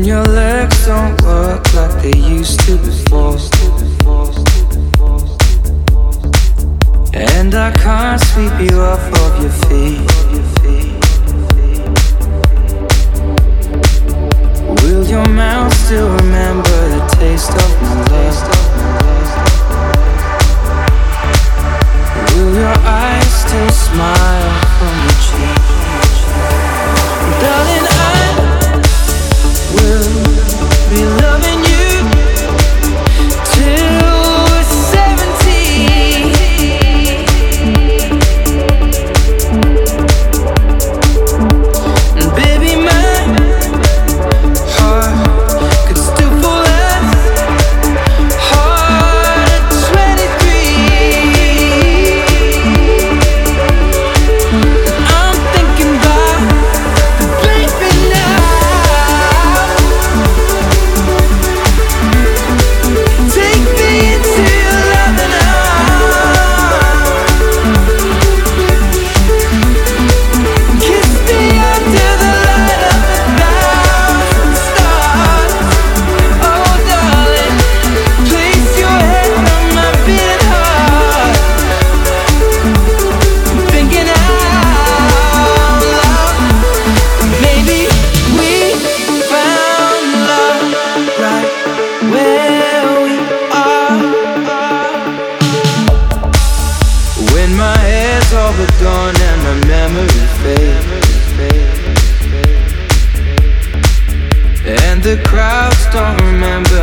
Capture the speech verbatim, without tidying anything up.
your legs don't work like they used to before, and I can't sweep you off of your feet. Will your mouth still remember the taste of my love? Will your eyes still smile from your cheek? Darling, I will be loving you till we're seventy. And baby, my heart could still fall as hard at twenty-three. I'm thinking about the baby now. Take me into your loving arms. Kiss me under the light of a thousand stars. Oh darling, place your head on my beating heart. I'm thinking out loud. Maybe we found love right where we are. When my hair's all but gone and my memory fades, and the crowds don't remember